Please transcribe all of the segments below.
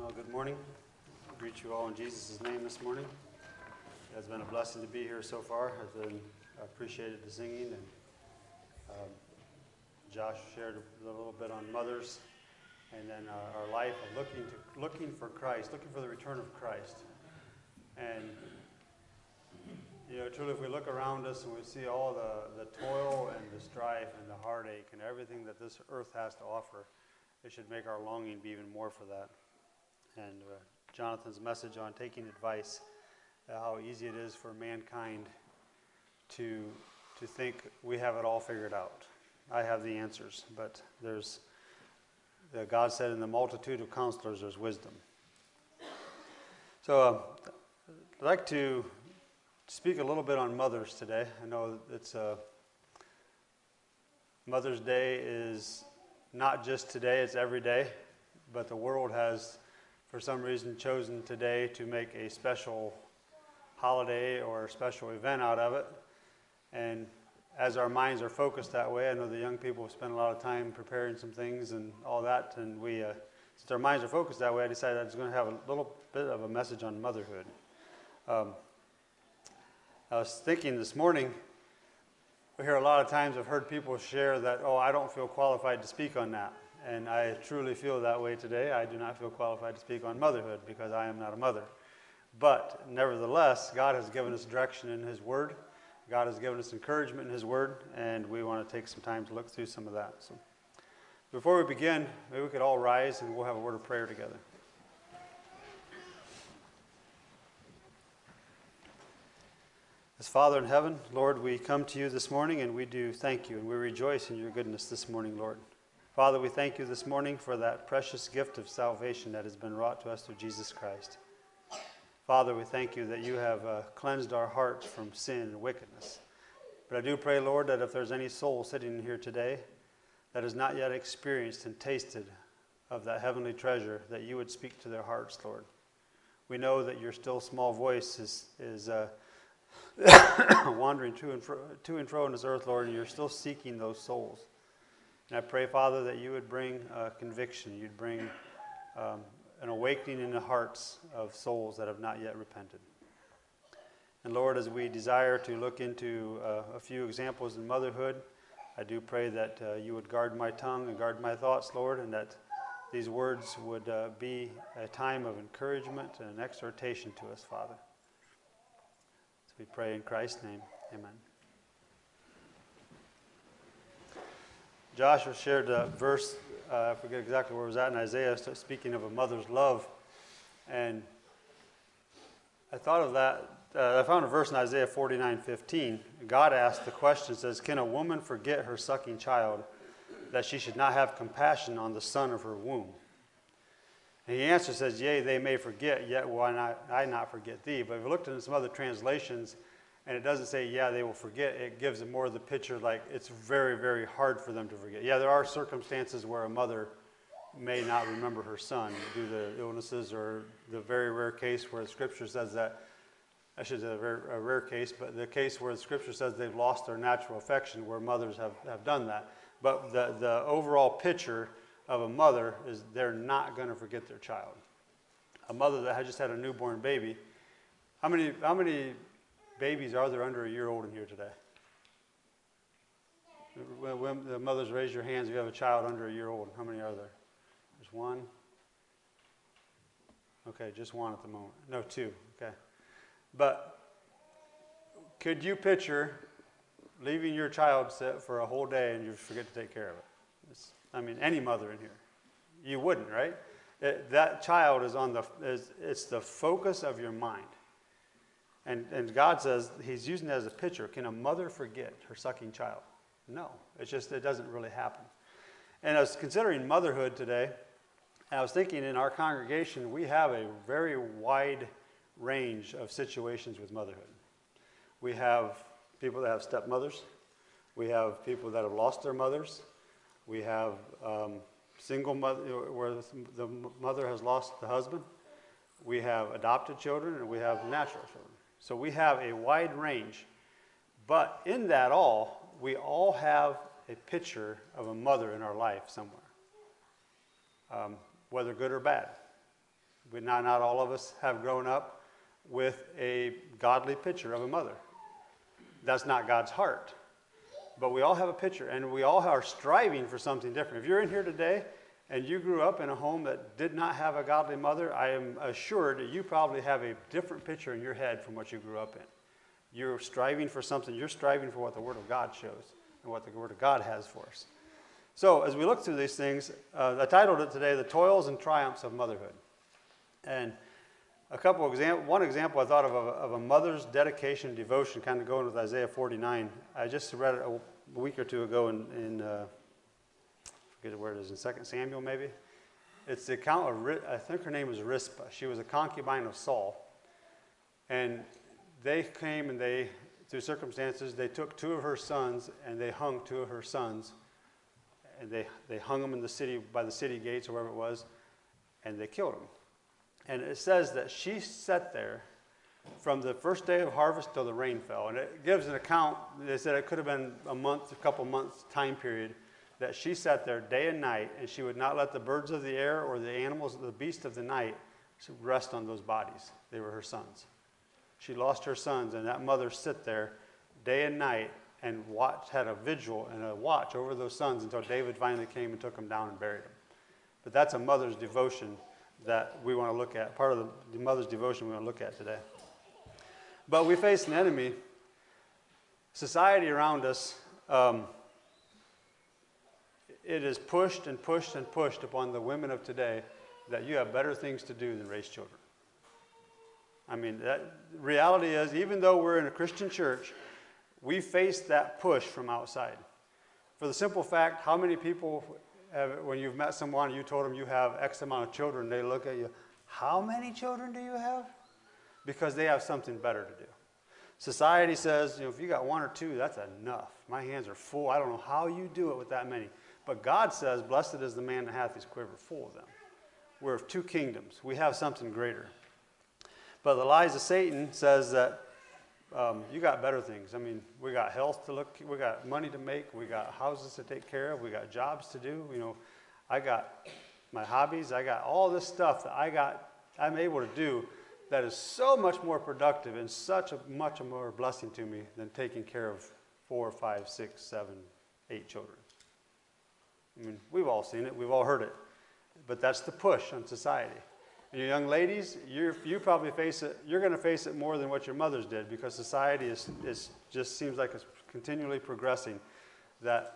Well, good morning. I greet you all in Jesus' name this morning. It has been a blessing to be here so far. I appreciated the singing, and Josh shared a little bit on mothers, and then our life of looking for Christ, looking for the return of Christ. And truly, if we look around us and we see all the toil and the strife and the heartache and everything that this earth has to offer, it should make our longing be even more for that. And Jonathan's message on taking advice, how easy it is for mankind to think we have it all figured out. I have the answers, but God said in the multitude of counselors there's wisdom. So I'd like to speak a little bit on mothers today. I know it's Mother's Day is not just today, it's every day, but the world has for some reason chosen today to make a special holiday or a special event out of it. And as our minds are focused that way, I know the young people have spent a lot of time preparing some things and all that, and since our minds are focused that way, I decided I was going to have a little bit of a message on motherhood. I was thinking this morning, we hear a lot of times, I've heard people share that, I don't feel qualified to speak on that. And I truly feel that way today. I do not feel qualified to speak on motherhood because I am not a mother. But nevertheless, God has given us direction in His Word. God has given us encouragement in His Word, and we want to take some time to look through some of that. So before we begin, maybe we could all rise and we'll have a word of prayer together. As Father in heaven, Lord, we come to you this morning and we do thank you and we rejoice in your goodness this morning, Lord. Father, we thank you this morning for that precious gift of salvation that has been wrought to us through Jesus Christ. Father, we thank you that you have cleansed our hearts from sin and wickedness. But I do pray, Lord, that if there's any soul sitting in here today that has not yet experienced and tasted of that heavenly treasure, that you would speak to their hearts, Lord. We know that your still small voice is wandering to and fro in this earth, Lord, and you're still seeking those souls. And I pray, Father, that you would bring conviction, you'd bring an awakening in the hearts of souls that have not yet repented. And Lord, as we desire to look into a few examples in motherhood, I do pray that you would guard my tongue and guard my thoughts, Lord, and that these words would be a time of encouragement and an exhortation to us, Father. So we pray in Christ's name, amen. Joshua shared a verse, I forget exactly where it was at in Isaiah, speaking of a mother's love. And I thought of that. I found a verse in Isaiah 49:15. God asked the question, says, can a woman forget her sucking child, that she should not have compassion on the son of her womb? And the answer says, yea, they may forget, yet will I not forget thee. But if we looked into some other translations, and it doesn't say, yeah, they will forget. It gives them more of the picture like it's very, very hard for them to forget. Yeah, there are circumstances where a mother may not remember her son due to illnesses, or the very rare case where the Scripture says that, I should say a rare case, but the case where the Scripture says they've lost their natural affection, where mothers have done that. But the overall picture of a mother is they're not going to forget their child. A mother that had just had a newborn baby, how many babies are there under a year old in here today? When the mothers, raise your hands if you have a child under a year old. How many are there? There's one. Okay, just one at the moment. No, two. Okay. But could you picture leaving your child sit for a whole day and you forget to take care of it? Any mother in here. You wouldn't, right? That child it's the focus of your mind. And God says, He's using it as a picture. Can a mother forget her sucking child? No. It's just, it doesn't really happen. And I was considering motherhood today, and I was thinking in our congregation, we have a very wide range of situations with motherhood. We have people that have stepmothers. We have people that have lost their mothers. We have single mother, where the mother has lost the husband. We have adopted children, and we have natural children. So we have a wide range, but in that all, we all have a picture of a mother in our life somewhere, whether good or bad. not all of us have grown up with a godly picture of a mother. That's not God's heart. But we all have a picture, and we all are striving for something different. If you're in here today and you grew up in a home that did not have a godly mother, I am assured that you probably have a different picture in your head from what you grew up in. You're striving for something. You're striving for what the Word of God shows and what the Word of God has for us. So as we look through these things, I titled it today, The Toils and Triumphs of Motherhood. And one example I thought of a mother's dedication and devotion, kind of going with Isaiah 49. I just read it a week or two ago in I forget where it is, in 2 Samuel maybe. It's the account of, I think her name was Rizpah. She was a concubine of Saul. And they came and through circumstances, they took 2 of her sons and they hung 2 of her sons. And they hung them in the city, by the city gates or wherever it was, and they killed them. And it says that she sat there from the first day of harvest till the rain fell. And it gives an account. They said it could have been a couple months time period that she sat there day and night, and she would not let the birds of the air or the animals, the beasts of the night, rest on those bodies. They were her sons. She lost her sons, and that mother sit there day and night and had a vigil and a watch over those sons until David finally came and took them down and buried them. But that's a mother's devotion that we want to look at, part of the mother's devotion we want to look at today. But we face an enemy, society around us. It is pushed and pushed and pushed upon the women of today that you have better things to do than raise children. I mean, that reality is, even though we're in a Christian church, we face that push from outside. For the simple fact, how many people when you've met someone, you told them you have X amount of children, they look at you, how many children do you have? Because they have something better to do. Society says, if you got 1 or 2, that's enough. My hands are full. I don't know how you do it with that many. But God says, blessed is the man that hath his quiver full of them. We're of 2 kingdoms. We have something greater. But the lies of Satan says that you got better things. I mean, we got health to look, we got money to make, we got houses to take care of, we got jobs to do. I got my hobbies, I got all this stuff that I'm able to do that is so much more productive and such a much more blessing to me than taking care of 4, 5, 6, 7, 8 children. I mean, we've all seen it, we've all heard it, but that's the push on society. And you young ladies, you probably face it. You're going to face it more than what your mothers did, because society is just seems like it's continually progressing. That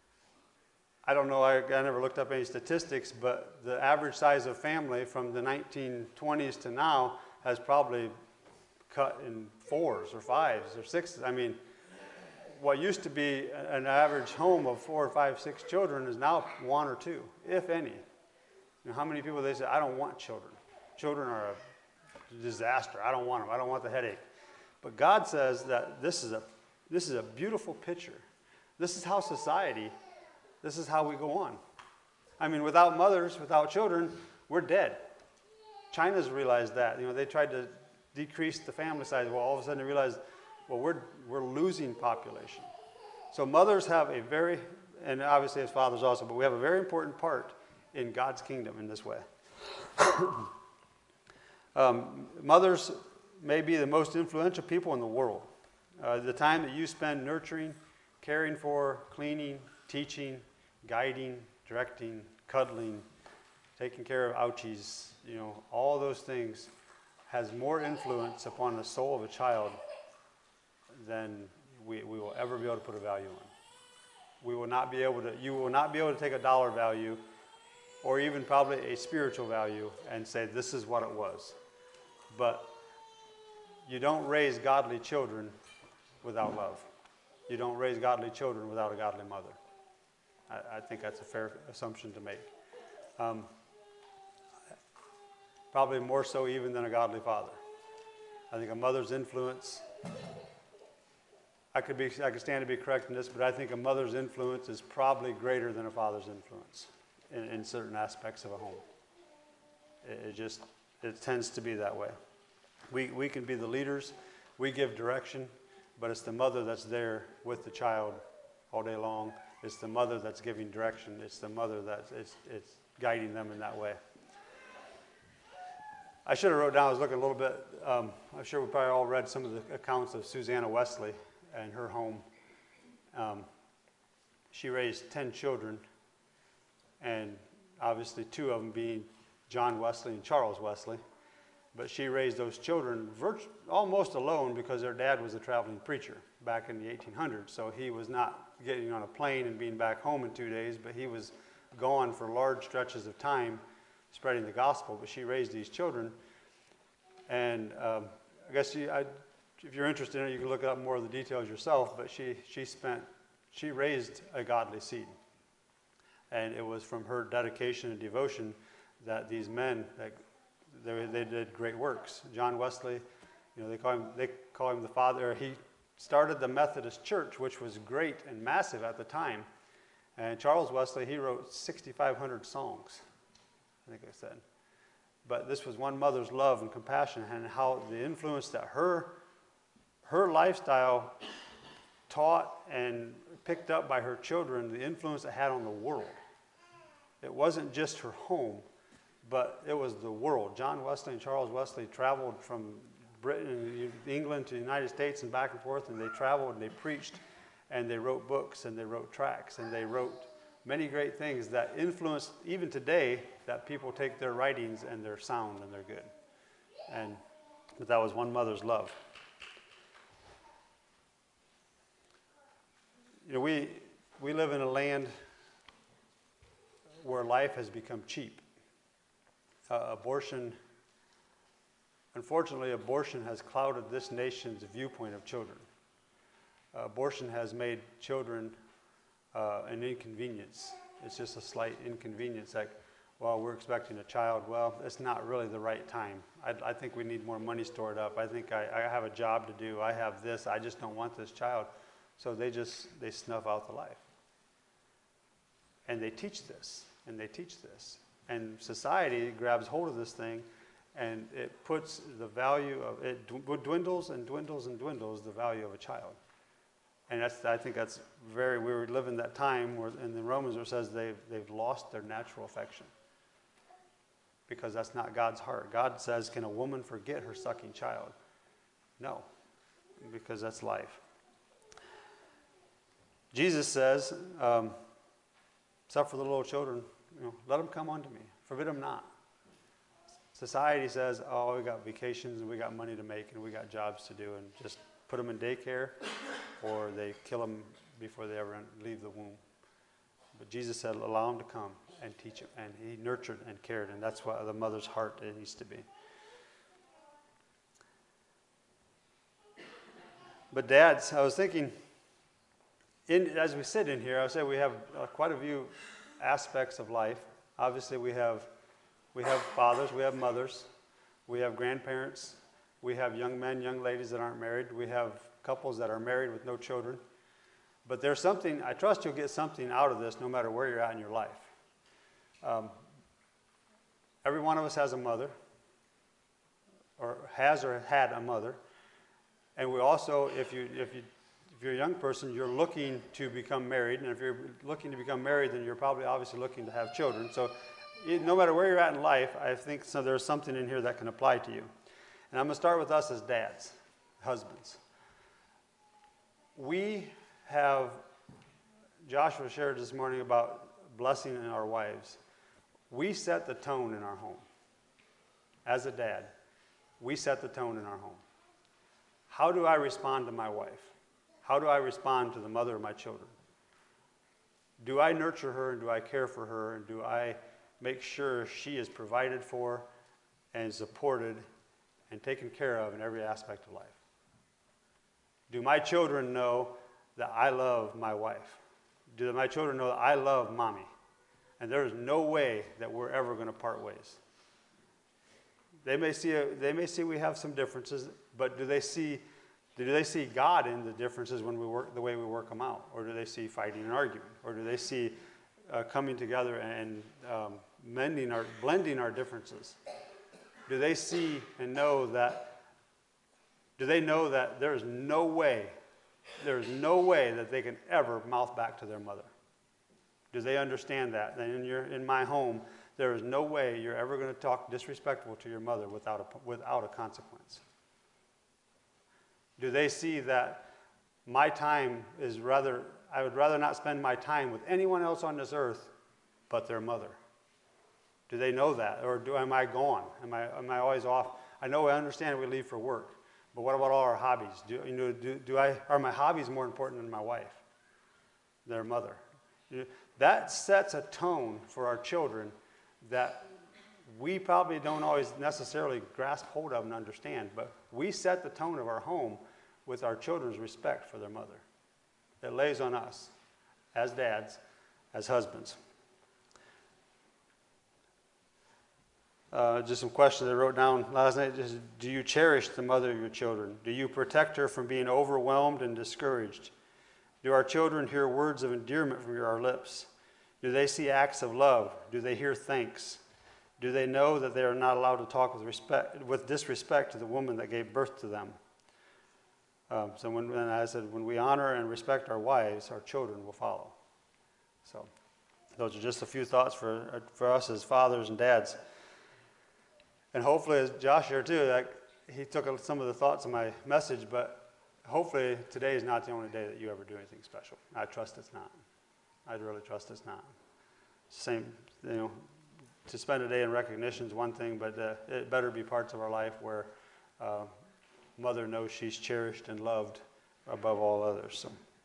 I don't know. I never looked up any statistics, but the average size of family from the 1920s to now has probably cut in 4s or 5s or 6s. I mean, what used to be an average home of 4 or 5, 6 children is now 1 or 2, if any. How many people they say, I don't want children. Children are a disaster. I don't want them. I don't want the headache. But God says that this is a beautiful picture. This is how society, this is how we go on. I mean, without mothers, without children, we're dead. China's realized that. They tried to decrease the family size. Well, all of a sudden they realized, well, we're losing population. So mothers have a very, and obviously as fathers also, but we have a very important part in God's kingdom in this way. Mothers may be the most influential people in the world. The time that you spend nurturing, caring for, cleaning, teaching, guiding, directing, cuddling, taking care of ouchies, all those things has more influence upon the soul of a child than we will ever be able to put a value on. You will not be able to take a dollar value or even probably a spiritual value and say this is what it was. But you don't raise godly children without love. You don't raise godly children without a godly mother. I think that's a fair assumption to make. Probably more so even than a godly father. I think a mother's influence, I could stand to be correct in this, but I think a mother's influence is probably greater than a father's influence in certain aspects of a home. It tends to be that way. We can be the leaders, we give direction, but it's the mother that's there with the child all day long. It's the mother that's giving direction. It's the mother that's it's guiding them in that way. I should have wrote down, I was looking a little bit, I'm sure we probably all read some of the accounts of Susanna Wesley and her home. She raised 10 children, and obviously 2 of them being John Wesley and Charles Wesley. But she raised those children almost alone because their dad was a traveling preacher back in the 1800s. So he was not getting on a plane and being back home in 2 days, but he was gone for large stretches of time spreading the gospel. But she raised these children. And I guess if you're interested in it, you can look up more of the details yourself. But she raised a godly seed. And it was from her dedication and devotion that these men, they did great works. John Wesley, they call him the father. He started the Methodist Church, which was great and massive at the time. And Charles Wesley, he wrote 6,500 songs, I think I said. But this was one mother's love and compassion, and how the influence that her lifestyle taught and picked up by her children, the influence it had on the world. It wasn't just her home, but it was the world. John Wesley and Charles Wesley traveled from Britain, England to the United States and back and forth, and they traveled and they preached and they wrote books and they wrote tracts and they wrote many great things that influence even today, that people take their writings and they're sound and they're good. But that was one mother's love. We live in a land where life has become cheap. Unfortunately, abortion has clouded this nation's viewpoint of children. Abortion has made children an inconvenience. It's just a slight inconvenience. Like, well, we're expecting a child. Well, it's not really the right time. I think we need more money stored up. I think I have a job to do. I have this. I just don't want this child. So they snuff out the life. And they teach this, and they teach this. And society grabs hold of this thing, and it puts the value of it, dwindles and dwindles and dwindles the value of a child. And I think that's we were living that time where in the Romans where it says they've lost their natural affection. Because that's not God's heart. God says, can a woman forget her sucking child? No, because that's life. Jesus says, suffer the little children, let them come unto me, forbid them not. Society says, oh, we got vacations and we got money to make and we got jobs to do, and just put them in daycare, or they kill them before they ever leave the womb. But Jesus said, allow them to come and teach them, and he nurtured and cared, and that's what the mother's heart it needs to be. But dads, I was thinking, as we sit in here, I would say we have quite a few aspects of life. Obviously, we have fathers, we have mothers, we have grandparents, we have young men, young ladies that aren't married, we have couples that are married with no children. But there's something, I trust you'll get something out of this no matter where you're at in your life. Every one of us has a mother, or had a mother. And we also, if you're a young person, you're looking to become married. And if you're looking to become married, then you're probably obviously looking to have children. So no matter where you're at in life, I think there's something in here that can apply to you. And I'm going to start with us as dads, husbands. We have, Joshua shared this morning about blessing in our wives. We set the tone in our home. As a dad, we set the tone in our home. How do I respond to my wife? How do I respond to the mother of my children? Do I nurture her, and do I care for her, and do I make sure she is provided for and supported and taken care of in every aspect of life? Do my children know that I love my wife? Do my children know that I love mommy? And there is no way that we're ever going to part ways. They may see we have some differences, but do they see God in the differences when we work the way we work them out? Or do they see fighting and arguing? Or do they see coming together and blending our differences? Do they see and know that? Do they know that there is no way that they can ever mouth back to their mother? Do they understand that? And in my home, there is no way you're ever going to talk disrespectful to your mother without a consequence. Do they see that my time is I would rather not spend my time with anyone else on this earth but their mother? Do they know that? Or am I gone? Am I always off? I know, I understand we leave for work, but what about all our hobbies? Are my hobbies more important than my wife, their mother? That sets a tone for our children that we probably don't always necessarily grasp hold of and understand, but we set the tone of our home with our children's respect for their mother. It lays on us as dads, as husbands. Just some questions I wrote down last night. Do you cherish the mother of your children? Do you protect her from being overwhelmed and discouraged? Do our children hear words of endearment from our lips? Do they see acts of love? Do they hear thanks? Do they know that they are not allowed to talk with disrespect to the woman that gave birth to them? So when I said, when we honor and respect our wives, our children will follow. So those are just a few thoughts for us as fathers and dads. And hopefully, as Josh shared too, he took some of the thoughts of my message, but hopefully today is not the only day that you ever do anything special. I trust it's not. I really trust it's not. Same, to spend a day in recognition is one thing, but it better be parts of our life where mother knows she's cherished and loved above all others.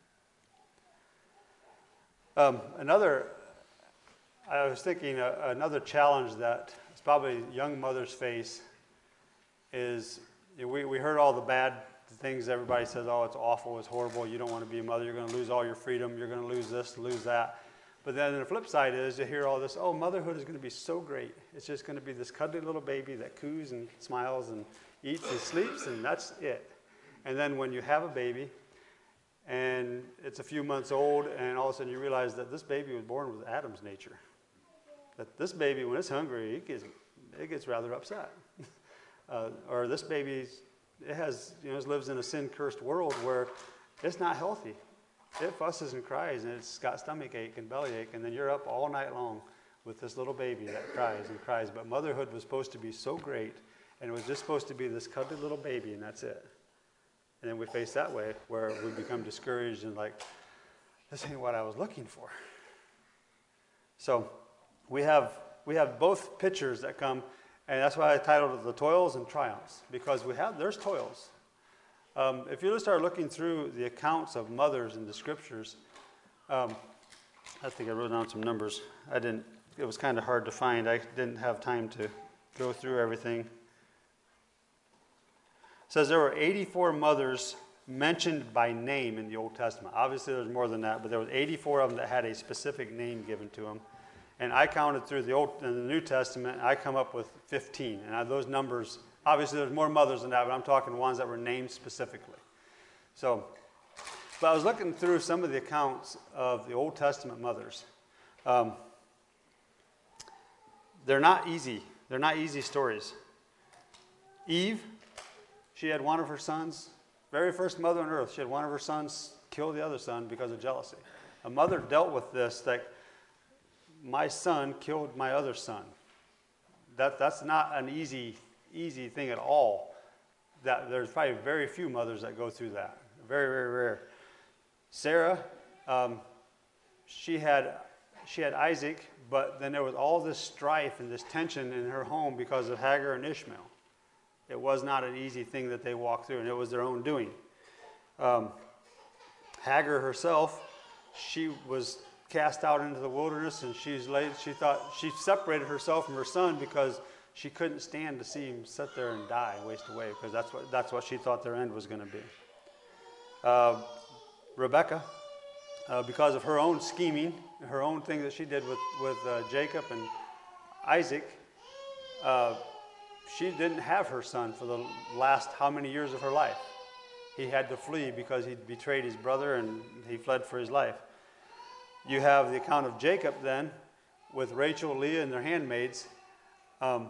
So, I was thinking another challenge that probably young mothers face is, we heard all the bad things. Everybody says, oh, it's awful, it's horrible, you don't want to be a mother, you're going to lose all your freedom, you're going to lose this, lose that. But then the flip side is you hear all this, oh, motherhood is going to be so great. It's just going to be this cuddly little baby that coos and smiles and eats and sleeps, and that's it. And then when you have a baby and it's a few months old, and all of a sudden you realize that this baby was born with Adam's nature. That this baby, when it's hungry, it gets rather upset. Or this baby, it lives in a sin-cursed world where it's not healthy. It fusses and cries, and it's got stomach ache and belly ache, and then you're up all night long with this little baby that cries and cries. But motherhood was supposed to be so great, and it was just supposed to be this cuddly little baby, and that's it. And then we face that way, where we become discouraged and like, this ain't what I was looking for. So we have both pictures that come, and that's why I titled it The Toils and Triumphs, because there's toils. If you just start looking through the accounts of mothers in the scriptures, I think I wrote down some numbers. It was kind of hard to find. I didn't have time to go through everything. It says there were 84 mothers mentioned by name in the Old Testament. Obviously there's more than that, but there was 84 of them that had a specific name given to them. And I counted through the New Testament, I come up with 15. And those numbers, obviously there's more mothers than that, but I'm talking ones that were named specifically. So, but I was looking through some of the accounts of the Old Testament mothers. They're not easy. They're not easy stories. Eve, she had one of her sons, very first mother on earth, she had one of her sons kill the other son because of jealousy. A mother dealt with this, that my son killed my other son. That's not an easy thing at all. That there's probably very few mothers that go through that. Very, very rare. Sarah, she had Isaac, but then there was all this strife and this tension in her home because of Hagar and Ishmael. It was not an easy thing that they walked through, and it was their own doing. Hagar herself, she was cast out into the wilderness, and she thought she separated herself from her son because she couldn't stand to see him sit there and die, waste away, because that's what she thought their end was going to be. Rebecca, because of her own scheming, her own thing that she did with Jacob and Isaac, she didn't have her son for the last how many years of her life. He had to flee because he betrayed his brother, and he fled for his life. You have the account of Jacob then, with Rachel, Leah, and their handmaids. Kind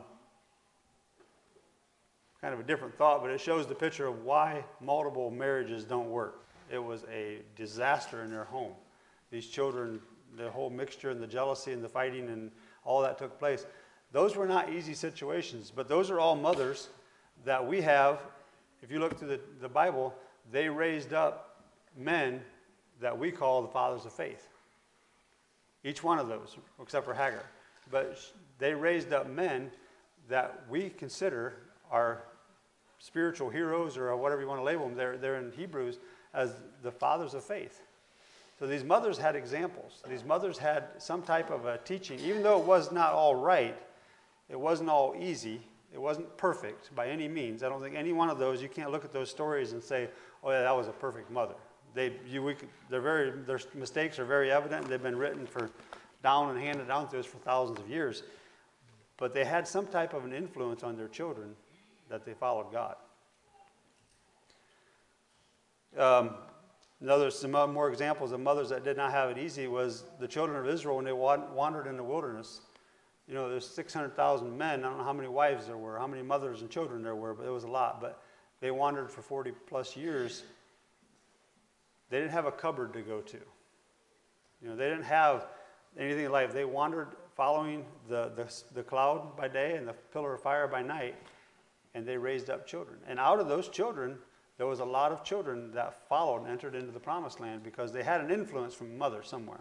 of a different thought, but it shows the picture of why multiple marriages don't work. It was a disaster in their home. These children, the whole mixture and the jealousy and the fighting and all that took place. Those were not easy situations, but those are all mothers that we have. If you look through the Bible, they raised up men that we call the fathers of faith. Each one of those, except for Hagar. But they raised up men that we consider are spiritual heroes, or whatever you want to label them. They're in Hebrews as the fathers of faith. So these mothers had examples. These mothers had some type of a teaching. Even though it was not all right, it wasn't all easy, it wasn't perfect by any means. I don't think any one of those, you can't look at those stories and say, oh yeah, that was a perfect mother. Their mistakes are very evident. They've been written down and handed down to us for thousands of years. But they had some type of an influence on their children that they followed God. Some more examples of mothers that did not have it easy was the children of Israel when they wandered in the wilderness. You know, there's 600,000 men. I don't know how many wives there were, how many mothers and children there were, but it was a lot. But they wandered for 40 plus years. They didn't have a cupboard to go to. You know, they didn't have anything in life. They wandered following the cloud by day and the pillar of fire by night, and they raised up children. And out of those children, there was a lot of children that followed and entered into the promised land because they had an influence from mother somewhere.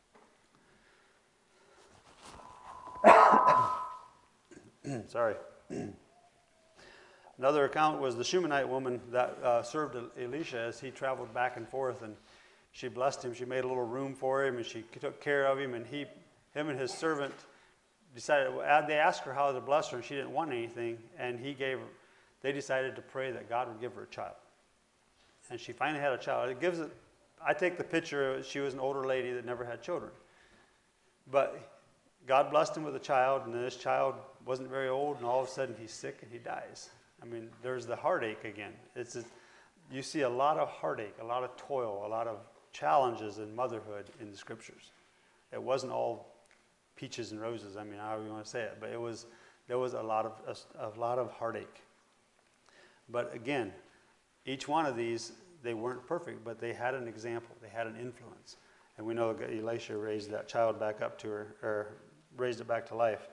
Sorry. Another account was the Shunammite woman that served Elisha as he traveled back and forth, and she blessed him. She made a little room for him, and she took care of him, and him and his servant decided, they asked her how to bless her, and she didn't want anything, and they decided to pray that God would give her a child. And she finally had a child. I take the picture, she was an older lady that never had children. But God blessed him with a child, and then this child wasn't very old, and all of a sudden he's sick and he dies. I mean, there's the heartache again. You see a lot of heartache, a lot of toil, a lot of challenges in motherhood in the scriptures. It wasn't all peaches and roses, I mean, however you want to say it, but there was a lot of heartache. But again, each one of these, they weren't perfect, but they had an example, they had an influence. And we know that Elisha raised that child back up to her, or raised it back to life.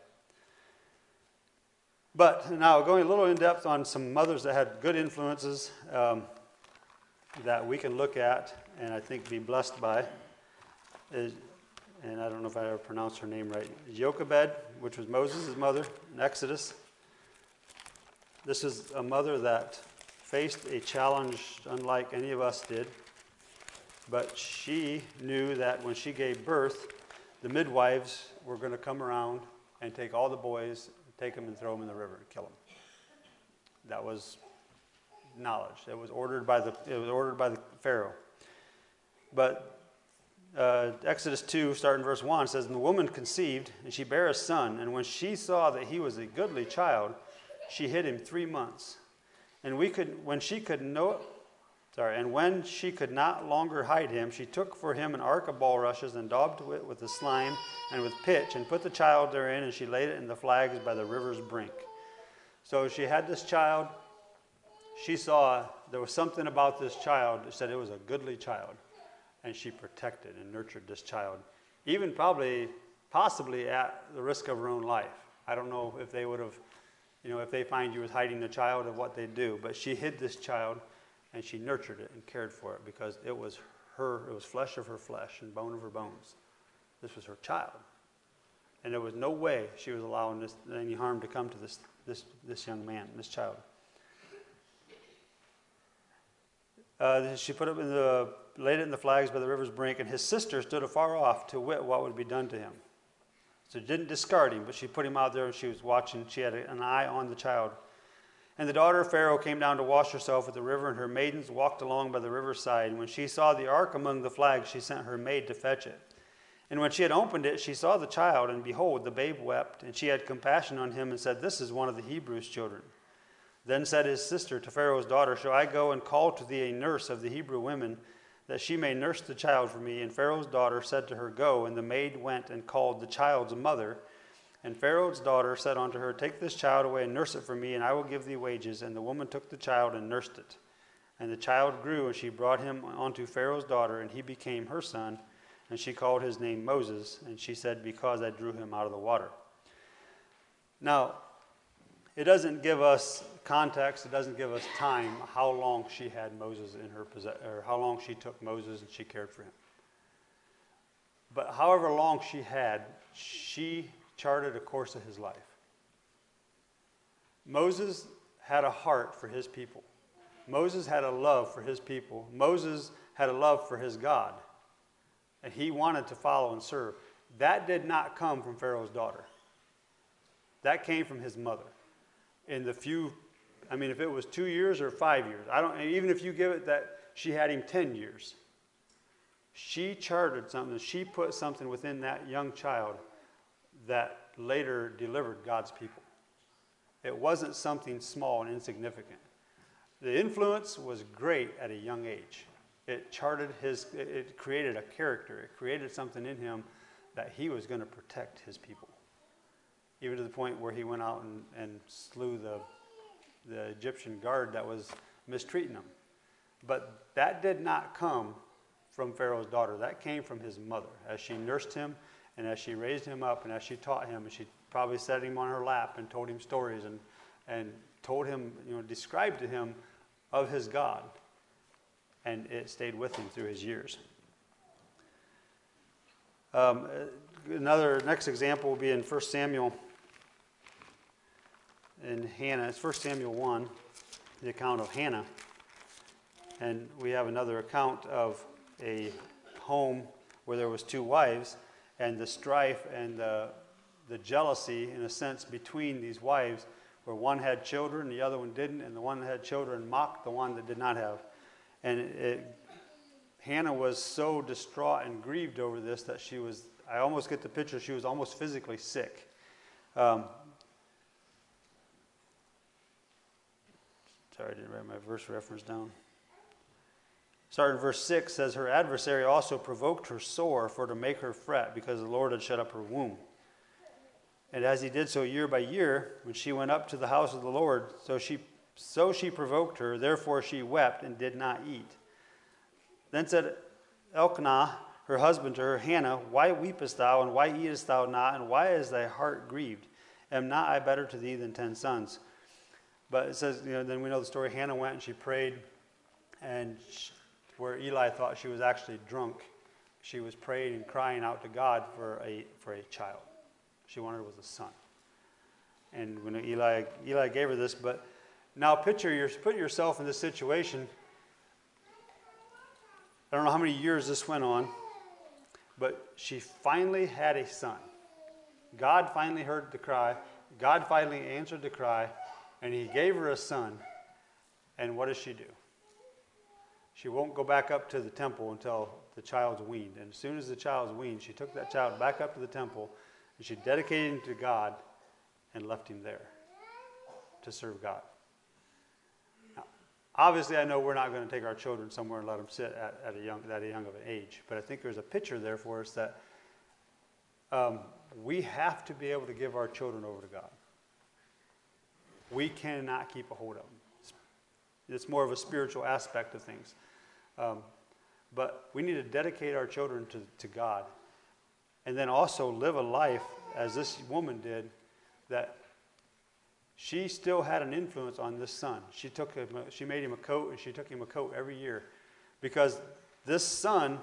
But now going a little in depth on some mothers that had good influences that we can look at and I think be blessed by. And I don't know if I ever pronounced her name right. Jochebed, which was Moses' mother in Exodus. This is a mother that faced a challenge unlike any of us did. But she knew that when she gave birth, the midwives were going to come around and take all the boys, take them and throw them in the river and kill them. That was knowledge. It was ordered by the Pharaoh. But Exodus 2, starting in verse 1, says, "And the woman conceived, and she bare a son. And when she saw that he was a goodly child, she hid him 3 months. And when she could not longer hide him, she took for him an ark of bulrushes and daubed it with the slime and with pitch, and put the child therein, and she laid it in the flags by the river's brink." So she had this child. She saw there was something about this child that said it was a goodly child. And she protected and nurtured this child, even possibly at the risk of her own life. I don't know if they would have, if they find you was hiding the child, of what they'd do. But she hid this child, and she nurtured it and cared for it because it was flesh of her flesh and bone of her bones. This was her child. And there was no way she was allowing any harm to come to this young man, this child. She put it laid it in the flags by the river's brink, and his sister stood afar off to wit what would be done to him. So she didn't discard him, but she put him out there, and she was watching. She had an eye on the child. And the daughter of Pharaoh came down to wash herself at the river, and her maidens walked along by the riverside. And when she saw the ark among the flags, she sent her maid to fetch it. And when she had opened it, she saw the child, and behold, the babe wept. And she had compassion on him and said, "This is one of the Hebrews' children." Then said his sister to Pharaoh's daughter, "Shall I go and call to thee a nurse of the Hebrew women, that she may nurse the child for me?" And Pharaoh's daughter said to her, "Go." And the maid went and called the child's mother. And Pharaoh's daughter said unto her, "Take this child away and nurse it for me, and I will give thee wages." And the woman took the child and nursed it. And the child grew, and she brought him unto Pharaoh's daughter, and he became her son. And she called his name Moses. And she said, "Because I drew him out of the water." Now, it doesn't give us context, it doesn't give us time how long she had Moses in her possession, or how long she took Moses and she cared for him. But however long she had, she charted a course of his life. Moses had a heart for his people. Moses had a love for his people. Moses had a love for his God. And he wanted to follow and serve. That did not come from Pharaoh's daughter. That came from his mother. In the if it was 2 years or 5 years, even if you give it that she had him 10 years, she charted something, she put something within that young child that later delivered God's people. It wasn't something small and insignificant. The influence was great at a young age. It created a character. It created something in him that he was going to protect his people. Even to the point where he went out and slew the Egyptian guard that was mistreating him. But that did not come from Pharaoh's daughter. That came from his mother. As she nursed him and as she raised him up and as she taught him, and she probably set him on her lap and told him stories and told him, described to him of his God. And it stayed with him through his years. Next example will be in 1 Samuel and Hannah. It's 1 Samuel 1, the account of Hannah. And we have another account of a home where there was 2 wives, and the strife and the jealousy, in a sense, between these wives, where one had children, the other one didn't, and the one that had children mocked the one that did not have. And Hannah was so distraught and grieved over this that I almost get the picture, she was almost physically sick. Sorry, I didn't write my verse reference down. Starting in verse 6 says, her adversary also provoked her sore for to make her fret, because the Lord had shut up her womb. And as he did so year by year, when she went up to the house of the Lord, so she provoked her, therefore she wept and did not eat. Then said Elkanah, her husband, to her, Hannah, why weepest thou, and why eatest thou not, and why is thy heart grieved? Am not I better to thee than 10 sons? But it says, then we know the story. Hannah went and she prayed, and where Eli thought she was actually drunk, she was praying and crying out to God for a child. She wanted it was a son. And when Eli gave her this, but now put yourself in this situation. I don't know how many years this went on, but she finally had a son. God finally heard the cry. God finally answered the cry, and he gave her a son. And what does she do? She won't go back up to the temple until the child's weaned. And as soon as the child's weaned, she took that child back up to the temple, and she dedicated him to God and left him there to serve God. Now, obviously, I know we're not going to take our children somewhere and let them sit at a young of an age, but I think there's a picture there for us that we have to be able to give our children over to God. We cannot keep a hold of them. It's more of a spiritual aspect of things. But we need to dedicate our children to God. And then also live a life, as this woman did, that she still had an influence on this son. She made him a coat, and she took him a coat every year. Because this son,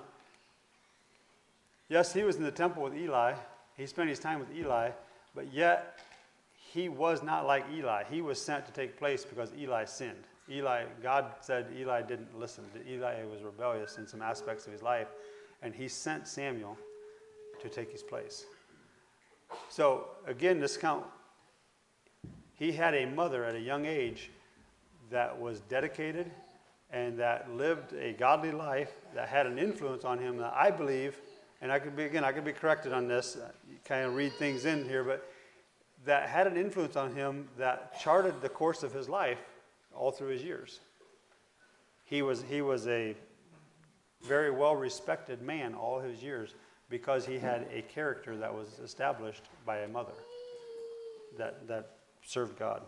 yes, he was in the temple with Eli. He spent his time with Eli, but yet he was not like Eli. He was sent to take place because Eli sinned. God said Eli didn't listen. Eli was rebellious in some aspects of his life, and he sent Samuel to take his place. So again, this account, he had a mother at a young age that was dedicated and that lived a godly life, that had an influence on him that I believe, and I could be corrected on this, you kind of read things in here, but that had an influence on him that charted the course of his life all through his years. He was a very well-respected man all his years because he had a character that was established by a mother that served God.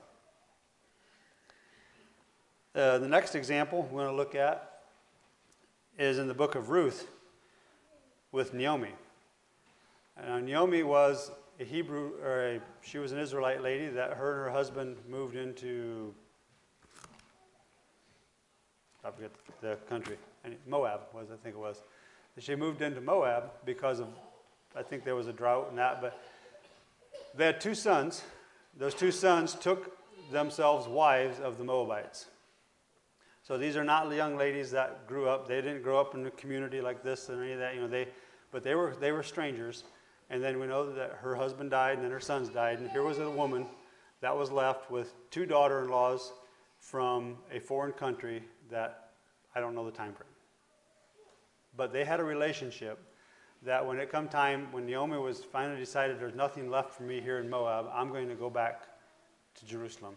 The next example we're going to look at is in the book of Ruth with Naomi. Naomi was a Hebrew, she was an Israelite lady that her and her husband moved into, I forget the country, Moab I think it was. She moved into Moab because of, I think there was a drought and that, but they had 2 sons. Those 2 sons took themselves wives of the Moabites. So these are not young ladies that grew up. They didn't grow up in a community like this and any of that. But they were strangers. And then we know that her husband died and then her sons died. And here was a woman that was left with 2 daughter-in-laws from a foreign country that I don't know the time frame. But they had a relationship that when it come time, when Naomi was finally decided there's nothing left for me here in Moab, I'm going to go back to Jerusalem.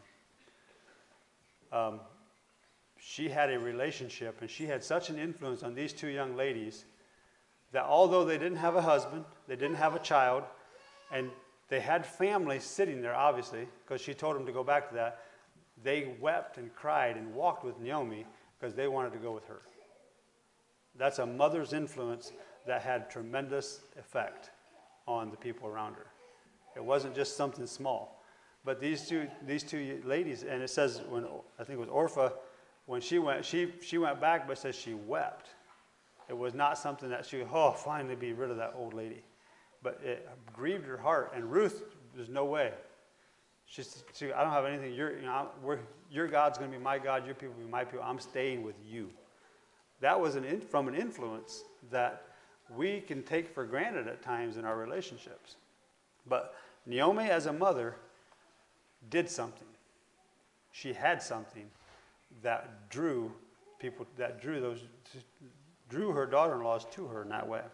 She had a relationship, and she had such an influence on these 2 young ladies that although they didn't have a husband, they didn't have a child, and they had family sitting there, obviously, because she told them to go back to that, they wept and cried and walked with Naomi because they wanted to go with her. That's a mother's influence that had tremendous effect on the people around her. It wasn't just something small. But these two ladies, and it says, when I think it was Orpah, when she went back, but it says she wept. It was not something that she, finally be rid of that old lady. But it grieved her heart. And Ruth, there's no way. She I don't have anything. Your God's going to be my God. Your people will be my people. I'm staying with you. That was from an influence that we can take for granted at times in our relationships. But Naomi, as a mother, did something. She had something that drew people, drew her daughter-in-laws to her in that way.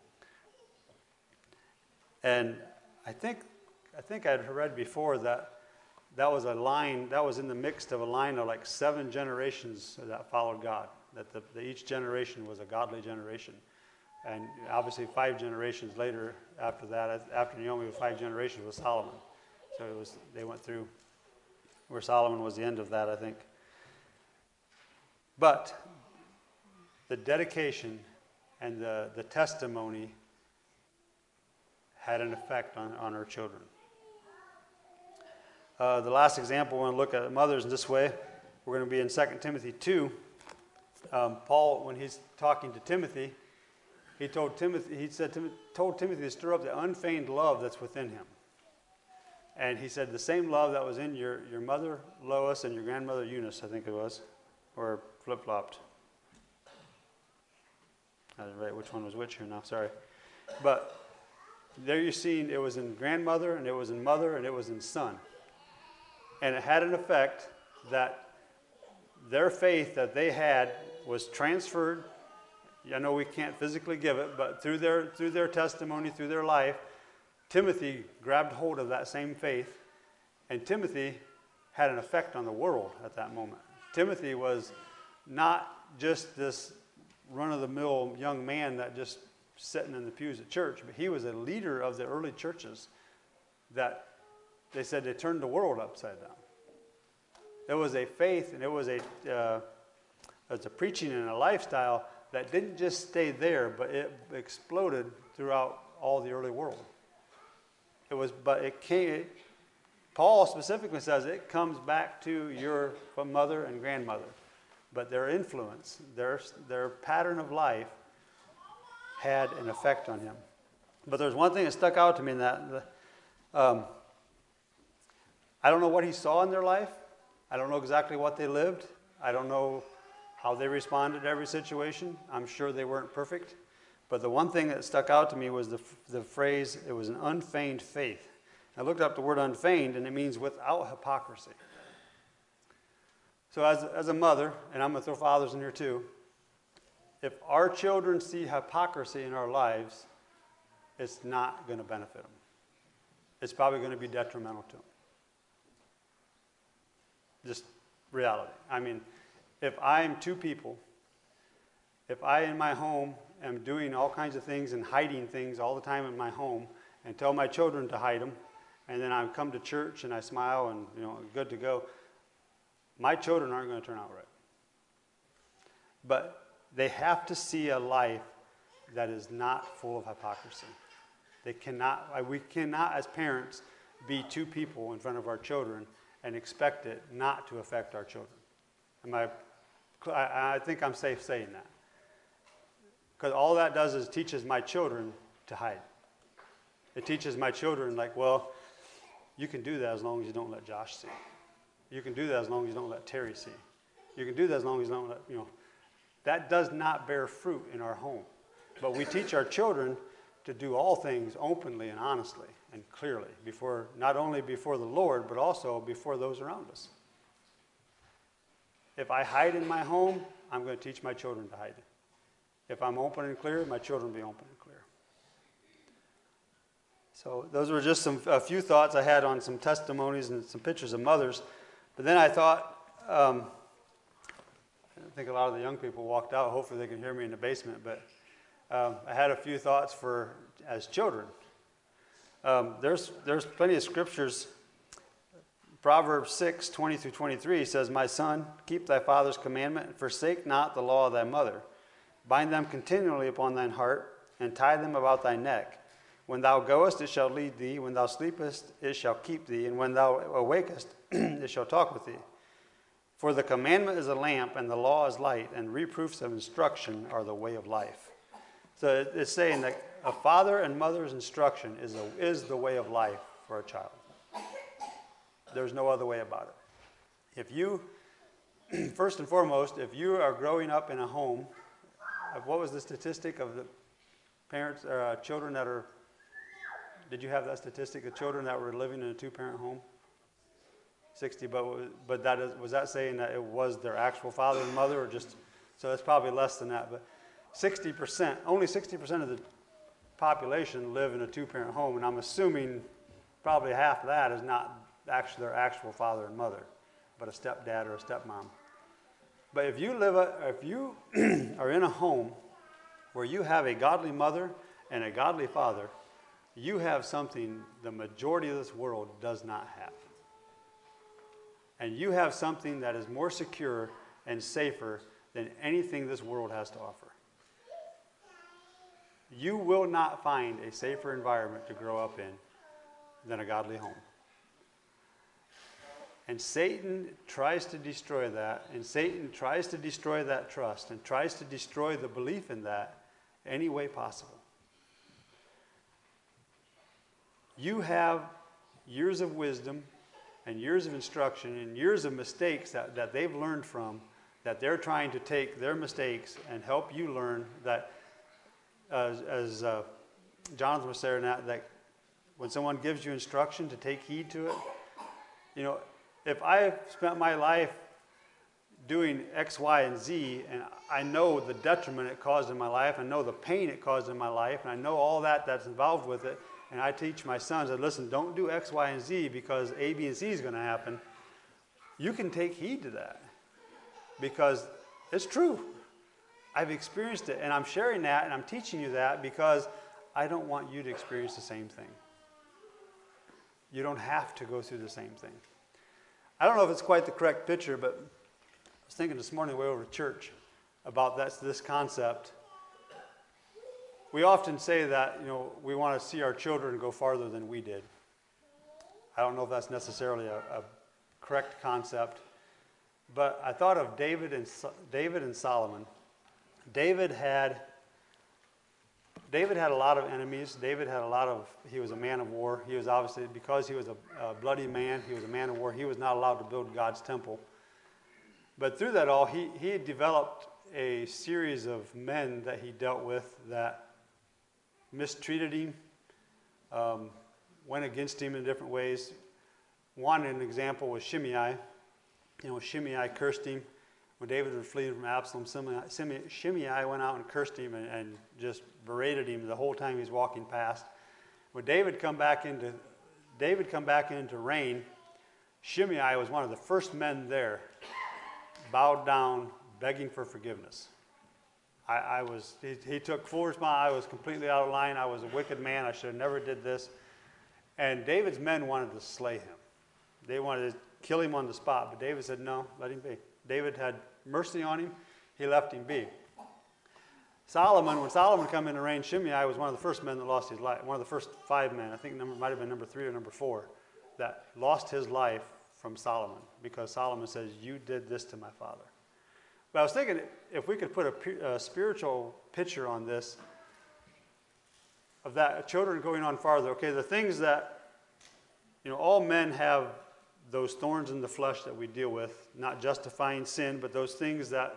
And I think I'd read before that was a line, that was in the mix of a line of like 7 generations that followed God. That each generation was a godly generation. And obviously 5 generations later after that, after Naomi, 5 generations was Solomon. So they went through where Solomon was the end of that, I think. But the dedication and the testimony had an effect on her children. The last example, we're going to look at mothers in this way. We're going to be in 2 Timothy 2. Paul, when he's talking to Timothy, he told Timothy to stir up the unfeigned love that's within him. And he said the same love that was in your mother Lois and your grandmother Eunice, I think it was, or flip-flopped. I didn't write which one was which here now, sorry. But there you're seeing it was in grandmother, and it was in mother, and it was in son. And it had an effect that their faith that they had was transferred. I know we can't physically give it, but through their testimony, through their life, Timothy grabbed hold of that same faith, and Timothy had an effect on the world at that moment. Timothy was not just this run-of-the-mill young man that just sitting in the pews at church, but he was a leader of the early churches that they said they turned the world upside down. It was a faith, and it was a preaching and a lifestyle that didn't just stay there, but it exploded throughout all the early world. Paul specifically says it comes back to your mother and grandmother. But their influence, their pattern of life had an effect on him. But there's one thing that stuck out to me in that. I don't know what he saw in their life. I don't know exactly what they lived. I don't know how they responded to every situation. I'm sure they weren't perfect. But the one thing that stuck out to me was the phrase, it was an unfeigned faith. I looked up the word unfeigned, and it means without hypocrisy. So as a mother, and I'm going to throw fathers in here too, if our children see hypocrisy in our lives, it's not going to benefit them. It's probably going to be detrimental to them. Just reality. I mean, if I'm 2 people, if I in my home am doing all kinds of things and hiding things all the time in my home and tell my children to hide them, and then I come to church and I smile and, good to go, my children aren't going to turn out right. But they have to see a life that is not full of hypocrisy. We cannot, as parents, be two people in front of our children and expect it not to affect our children. I think I'm safe saying that. Because all that does is teaches my children to hide. It teaches my children, like, well, you can do that as long as you don't let Josh see. You can do that as long as you don't let Terry see. You can do that as long as you don't let, that does not bear fruit in our home. But we teach our children to do all things openly and honestly and clearly, not only before the Lord, but also before those around us. If I hide in my home, I'm going to teach my children to hide. If I'm open and clear, my children will be open and clear. So those were just a few thoughts I had on some testimonies and some pictures of mothers. But then I thought, I think a lot of the young people walked out. Hopefully they can hear me in the basement. But I had a few thoughts as children. There's plenty of scriptures. Proverbs 6:20-23 says, "My son, keep thy father's commandment, and forsake not the law of thy mother. Bind them continually upon thine heart, and tie them about thy neck. When thou goest, it shall lead thee. When thou sleepest, it shall keep thee. And when thou awakest, it shall talk with thee. For the commandment is a lamp, and the law is light, and reproofs of instruction are the way of life." So it's saying that a father and mother's instruction is the way of life for a child. There's no other way about it. If you, first and foremost, if you are growing up in a home, what was the statistic of the parents or children that are, did you have that statistic of children that were living in a two-parent home? 60, but was that saying that it was their actual father and mother, or just, so it's probably less than that, but 60%, only 60% of the population live in a two-parent home, and I'm assuming probably half of that is not actually their actual father and mother, but a stepdad or a stepmom. But if you are in a home where you have a godly mother and a godly father, you have something the majority of this world does not have. And you have something that is more secure and safer than anything this world has to offer. You will not find a safer environment to grow up in than a godly home. And Satan tries to destroy that, and Satan tries to destroy that trust, and tries to destroy the belief in that any way possible. You have years of wisdom and years of instruction and years of mistakes that they've learned from, that they're trying to take their mistakes and help you learn that, as Jonathan was saying, that when someone gives you instruction, to take heed to it. If I've spent my life doing X, Y, and Z, and I know the detriment it caused in my life, I know the pain it caused in my life, and I know all that's involved with it, and I teach my sons that, listen, don't do X, Y, and Z because A, B, and C is going to happen, you can take heed to that because it's true. I've experienced it, and I'm sharing that, and I'm teaching you that because I don't want you to experience the same thing. You don't have to go through the same thing. I don't know if it's quite the correct picture, but I was thinking this morning way over to church about this concept. We often say that, we want to see our children go farther than we did. I don't know if that's necessarily a correct concept, but I thought of David and Solomon. David had a lot of enemies. He was a man of war. He was obviously, because he was a bloody man, he was a man of war. He was not allowed to build God's temple. But through that all, he had developed a series of men that he dealt with that mistreated him, went against him in different ways. An example was Shimei. Shimei cursed him. When David was fleeing from Absalom, Shimei went out and cursed him and just berated him the whole time he was walking past. When David come back into reign, Shimei was one of the first men there, bowed down, begging for forgiveness. He took full responsibility. I was completely out of line. I was a wicked man. I should have never did this. And David's men wanted to slay him. They wanted to kill him on the spot, but David said, no, let him be. David had mercy on him. He left him be. Solomon, when Solomon came in to reign, Shimei was one of the first men that lost his life. One of the first 5 men. I think might have been number 3 or number 4 that lost his life from Solomon because Solomon says, "You did this to my father." But I was thinking if we could put a spiritual picture on this, of that, children going on farther. Okay, the things that, all men have those thorns in the flesh that we deal with, not justifying sin, but those things that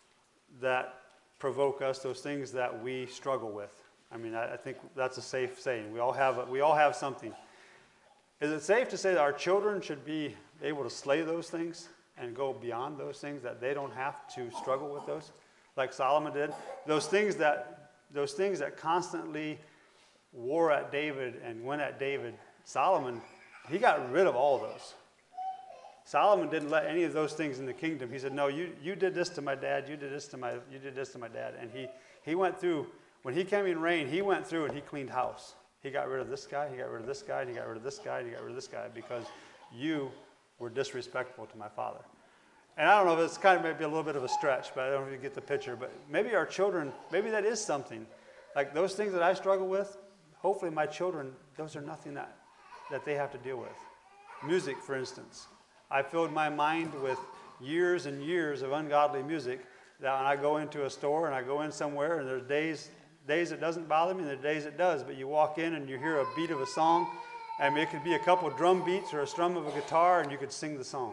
provoke us, those things that we struggle with. I mean, I think that's a safe saying. We all have something. Is it safe to say that our children should be able to slay those things and go beyond those things, that they don't have to struggle with those, like Solomon did? Those things that constantly war at David and went at David, Solomon, he got rid of all those. Solomon didn't let any of those things in the kingdom. He said, "No, you did this to my dad. You did this to my dad." And he went through. When he came in reign, he went through and he cleaned house. He got rid of this guy. He got rid of this guy. And he got rid of this guy. And he got rid of this guy because you were disrespectful to my father. And I don't know if it's kind of maybe a little bit of a stretch, but I don't know if you get the picture. But maybe our children, maybe that is something. Like those things that I struggle with, hopefully my children, those are nothing that they have to deal with. Music, for instance. I filled my mind with years and years of ungodly music that when I go into a store and I go in somewhere and there's days it doesn't bother me and there's days it does, but you walk in and you hear a beat of a song, and it could be a couple drum beats or a strum of a guitar and you could sing the song.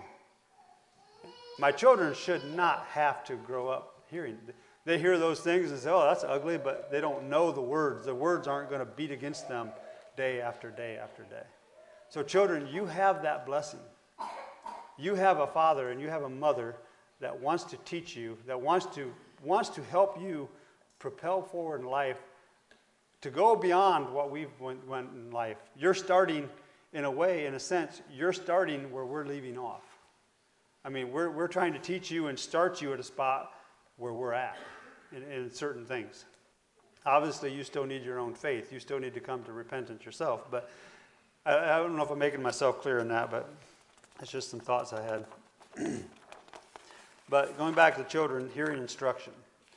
My children should not have to grow up hearing. They hear those things and say, "Oh, that's ugly," but they don't know the words. The words aren't going to beat against them day after day after day. So children, you have that blessing. You have a father and you have a mother that wants to teach you, that wants to help you propel forward in life, to go beyond what we've went in life. You're starting, in a way, in a sense, you're starting where we're leaving off. I mean, we're trying to teach you and start you at a spot where we're at in certain things. Obviously, you still need your own faith. You still need to come to repentance yourself. But I don't know if I'm making myself clear in that, but it's just some thoughts I had. But going back to the children, hearing instruction.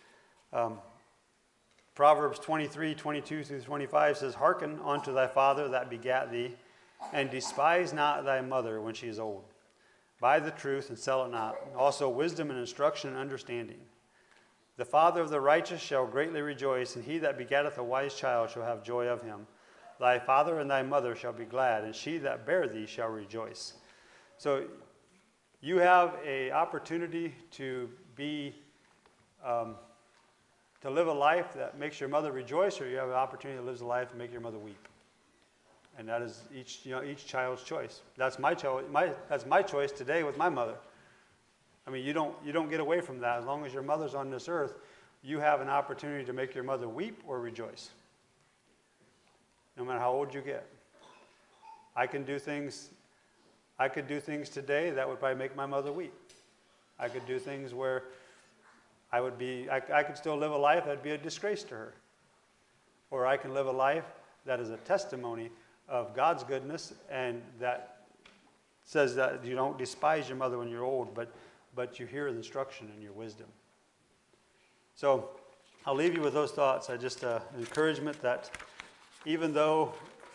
Proverbs 23:22-25 says, "Hearken unto thy father that begat thee, and despise not thy mother when she is old. Buy the truth and sell it not. Also wisdom and instruction and understanding. The father of the righteous shall greatly rejoice, and he that begetteth a wise child shall have joy of him. Thy father and thy mother shall be glad, and she that bare thee shall rejoice." So you have an opportunity to be, to live a life that makes your mother rejoice, or you have an opportunity to live a life that makes your mother weep. And that is each child's choice. That's my choice today with my mother. I mean, you don't get away from that. As long as your mother's on this earth, you have an opportunity to make your mother weep or rejoice. No matter how old you get. I could do things today that would probably make my mother weep. I could do things where I could still live a life that would be a disgrace to her. Or I can live a life that is a testimony of God's goodness and that says that you don't despise your mother when you're old, but you hear the instruction and your wisdom. So I'll leave you with those thoughts. Just encouragement that even though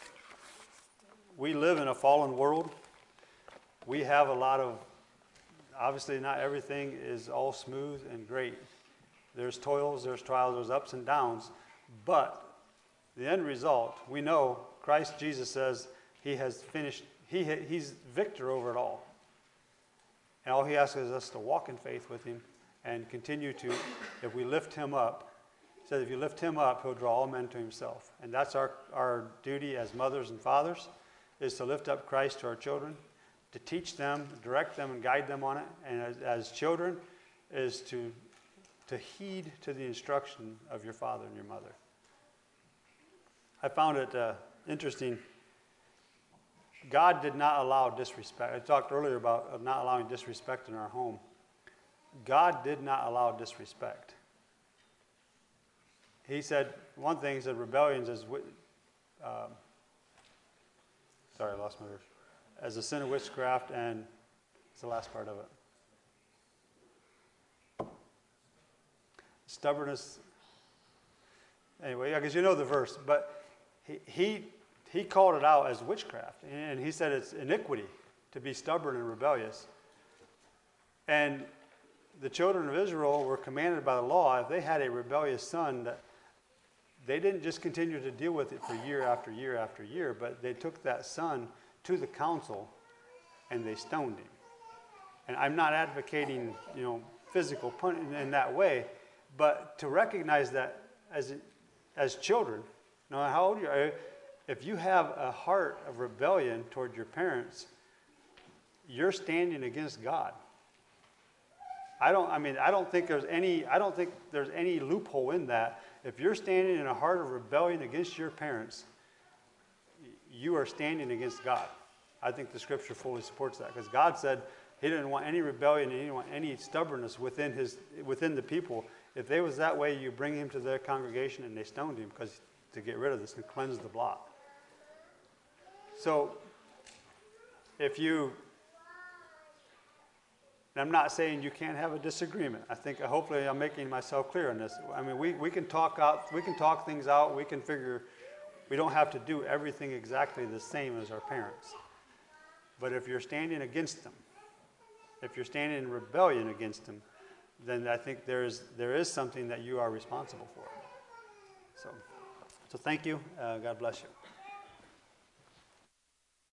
we live in a fallen world, we have a lot of, obviously not everything is all smooth and great. There's toils, there's trials, there's ups and downs, but the end result, we know Christ Jesus says he has finished, he's victor over it all. And all he asks is us to walk in faith with him and continue to, if we lift him up, he says if you lift him up, he'll draw all men to himself. And that's our duty as mothers and fathers, is to lift up Christ to our children, to teach them, direct them, and guide them on it. And as children, is to heed to the instruction of your father and your mother. I found it interesting. God did not allow disrespect. I talked earlier about not allowing disrespect in our home. God did not allow disrespect. He said, one thing, he said rebellions is, sorry, I lost my verse. As a sin of witchcraft, and it's the last part of it. Stubbornness Anyway, yeah, because you know the verse, but he called it out as witchcraft, and he said it's iniquity to be stubborn and rebellious. And the children of Israel were commanded by the law, if they had a rebellious son, that they didn't just continue to deal with it for year after year after year, but they took that son to the council and they stoned him. And I'm not advocating, physical punishment in that way, but to recognize that as children, no matter how old you are, if you have a heart of rebellion toward your parents, you're standing against God. I don't think there's any loophole in that. If you're standing in a heart of rebellion against your parents, you are standing against God. I think the scripture fully supports that, because God said he didn't want any rebellion, he didn't want any stubbornness within the people. If they was that way, you bring him to their congregation and they stoned him to get rid of this and cleanse the block. So and I'm not saying you can't have a disagreement. I think hopefully I'm making myself clear on this. I mean, we can talk things out. We can figure. We don't have to do everything exactly the same as our parents. But if you're standing against them, if you're standing in rebellion against them, then I think there is something that you are responsible for. So thank you. God bless you.